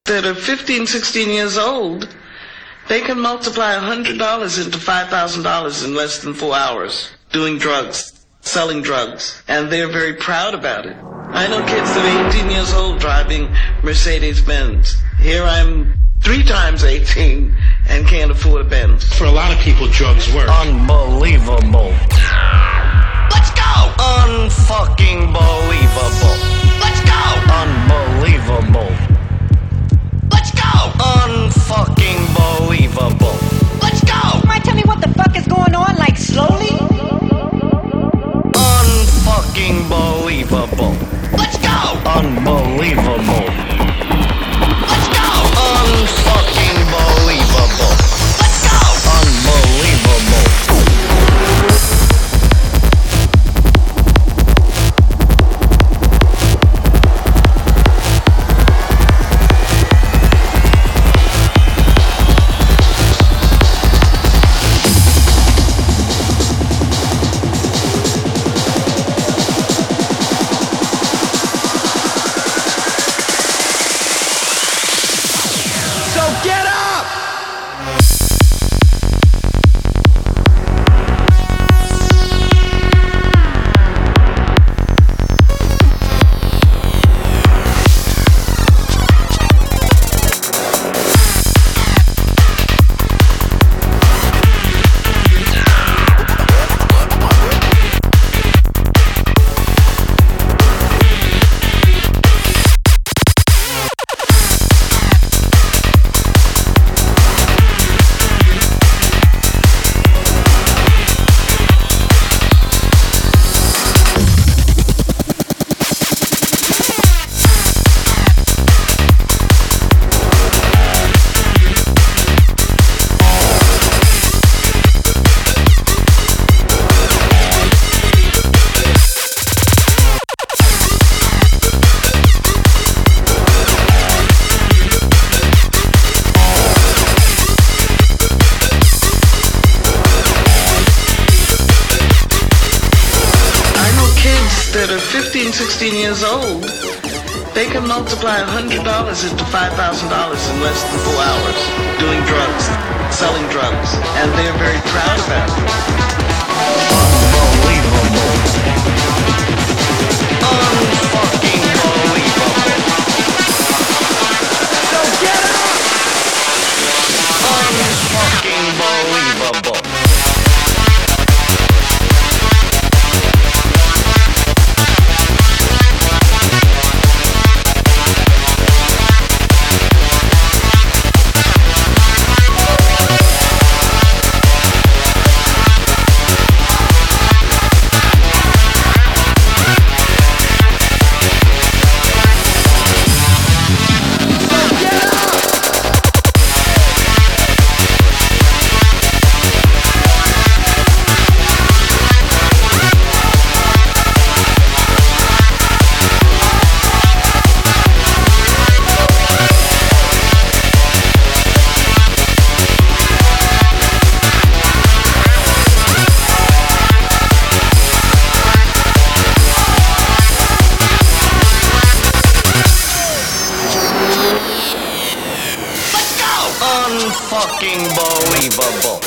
that are 15, 16 years old, they can multiply $100 into $5,000 in less than 4 hours doing drugs, selling drugs, and they're very proud about it. I know kids that are 18 years old driving Mercedes-Benz. Here I'm 3 times 18 and can't afford a Benz. For a lot of people, drugs work. Unbelievable. Let's go! Unfucking believable. Let's go! Unbelievable. Let's go! Unfucking believable. Let's go! You might tell me what the fuck is going on, like slowly? Unfucking believable. Let's go! Unbelievable. Let's go! Unfucking believable. Let's go! Unbelievable. That are 15, 16 years old, they can multiply $100 into $5,000 in less than 4 hours doing drugs, selling drugs, and they're very proud about it. Unbelievable. Unfucking believable. So get up! Unfucking believable. Unfucking believable.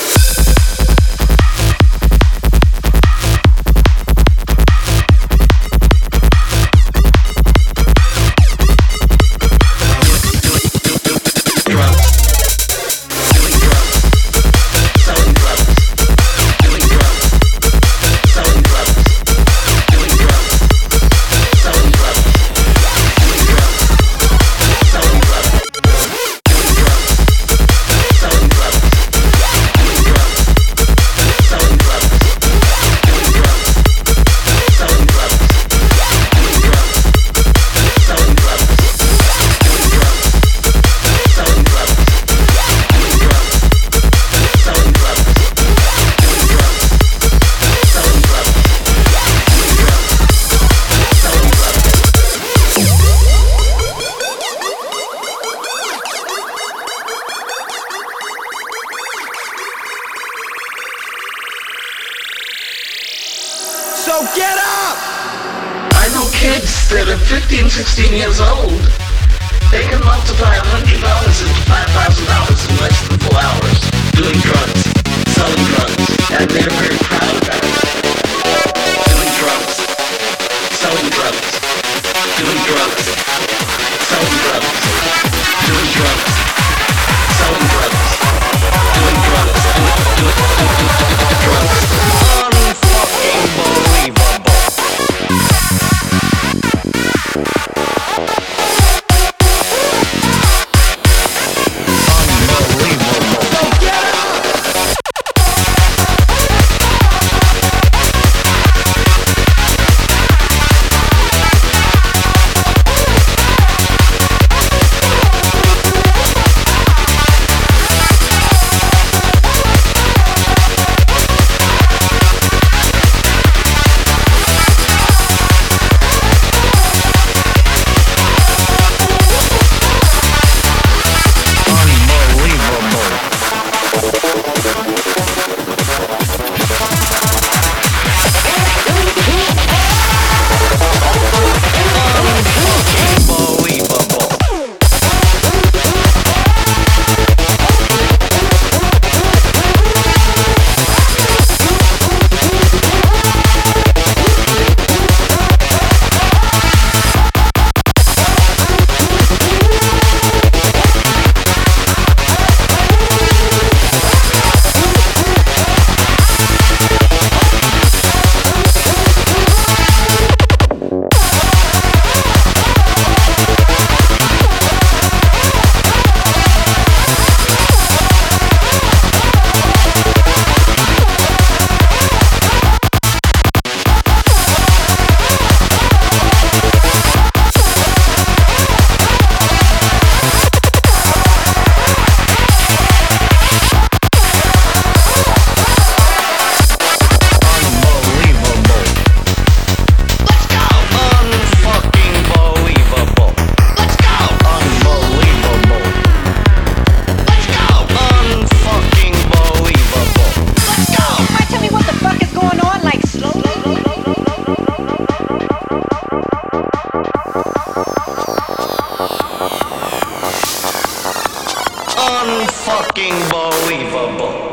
So get up! I know kids that are 15, 16 years old They can multiply $100 into $5,000 in less than 4 hours doing drugs, selling drugs, and they're very proud about it. Doing drugs, selling drugs, doing drugs, selling drugs, doing drugs, selling drugs, doing drugs, doing drugs. Unfucking believable. Unfucking believable.